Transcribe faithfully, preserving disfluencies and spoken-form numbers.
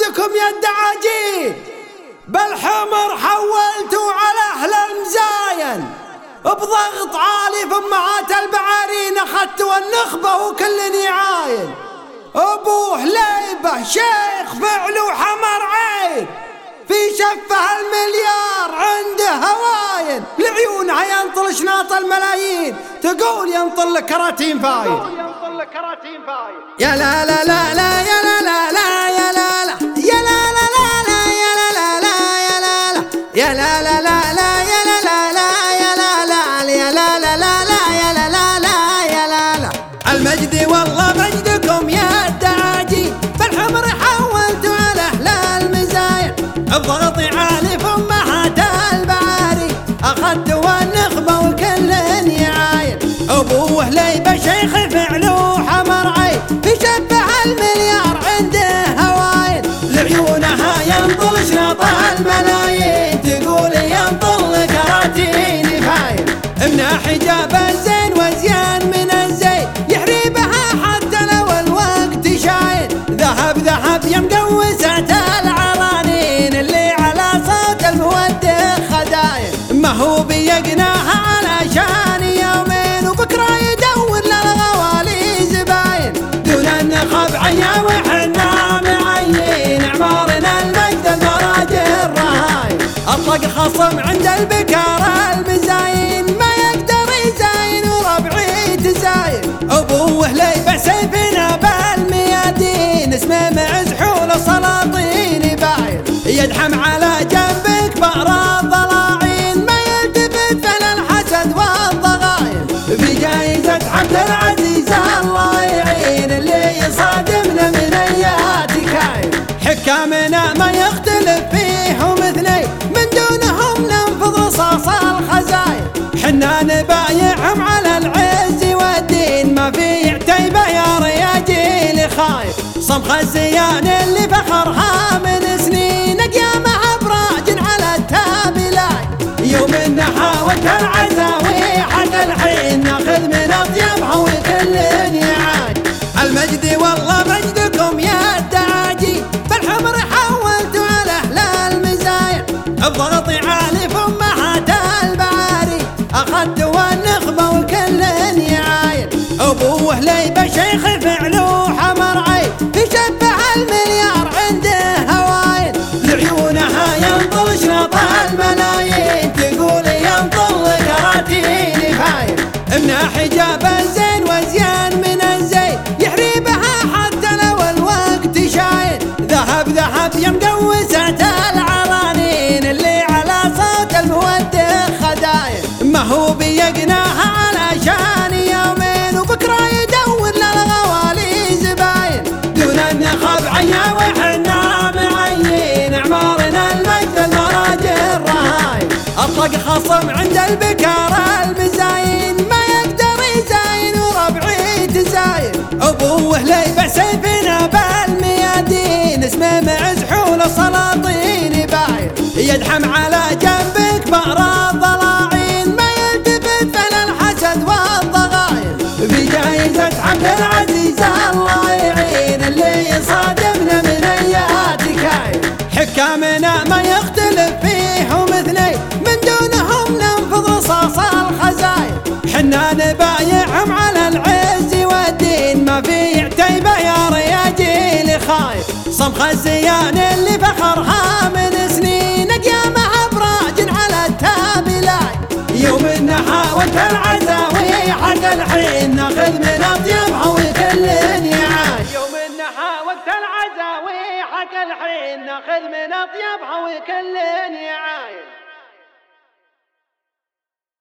مجدكم يا الدعاجين بالحمر حولتوا على أهل المزاين، بضغط عالي في أمهات البعارين أخذتوا النخبة وكل يعاين. أبوه ليبه شيخ فعله حمر عين، في شفه المليار عنده هواين، لعيونها ينطل شناط الملايين تقول ينطل لك كراتين فايد. يا لا لا لا لا يا لا لا لا يا لا لا يا لا لا لا لا يا لا لا لا يا لا لا يا لا لا لا لا يا لا لا لا يا لا لا يا لا لا لا لا يا لا لا لا يا لا لا. المجد والله مجدكم يا الدعاجي بالحمر حولتوا على أهل المزايا، الضغط عالي في أمهات البعاري أخذتوا النخبة وكل يعاين. أبوه ليبه شيخ فعله حمر عين، في شبه المليار عنده هواين، لعيونها ينطل شنط الملايين تقول ينطل كراتين فاين. من حجاب الزين وزيان من الزين يحري بها حتى لو الوقت شاين، ذهب ذهب يا مقوسة العرانين اللي على صوت المودع خداين، ما هو بيقناها علشان يومين وبكرة يدور للغوالي زباين، دون النخب عيا وحنا معين عمارنا المجد المراجع الرهاين. اطلق خصم عند البكار المزاين ما يقدر يزاين وربعي تزاين. ابوه ليبه سيفنا بالميادين اسمه معز حول سلاطين باين، يدحم على جنبك بأر الضلاعين ما يلتفت فعل الحسد والضغاين، في جايزة عبد العزيز الله يعين اللي يصادمنا من ايات كاين. حكامنا ما يختلف فيهم اثنين من دونهم ننفض رصاص الخزاين، حنا نبايعهم على العز والدين ما في عتيبه يا رياجيل خايف. صمخ الزيان اللي فخرها من سنين قيامها براج على التابلاي، يوم النحاوة العزاوي حق الحين ناخذ من اطيبها وكل يعاي. المجد والله مجدكم يا الدعاجي بالحمر حولتوا على أهل المزايا، الضغط عالي في أمهات البعاري أخذتوا النخبة وكل يعاين. أبوه ليبه شيخ فعله حمر عين، في شبه المليار عنده هواين، لعيونها ينطل شنط الملايين تقول ينطل كراتين فاين. من حجاب الزين وزيان من الزين يحري بها حتى لو الوقت شاين، ذهب ذهب يا مقوسة العرانين اللي على صوت المودع خداين، ما هو بيقناها علشان يومين وبكرة يدور للغوالي زباين، دون النخب عيا وحنا معين عمارنا المجد المراجع الرهاين. اطلق خصم عند البكار المزاين ما يقدر يزاين وربعي تزاين. ابوه ليبه سيفنا بالميادين اسمه معز حول سلاطين باين، يدحم على جنبك بأر الضلاعين ما يلتفت فعل الحسد والضغاين، في جايزة عبد العزيز الله يعين اللي يصادمنا من ايات كاين. حكامنا ما يختلف فيهم اثنين من دونهم ننفض رصاص الخزاين، حنا نبايعهم على العز والدين ما في عتيبه يا رياجيل خايف. صمخ الزيان اللي فخرها من سنين قيامها براج على التابلاي، يوم النحاوة العزاوي حق الحين ناخذ من اطيبها وكل يعاي. يوم النحاوة العزاوي حق الحين ناخذ من اطيبها وكل يعاي.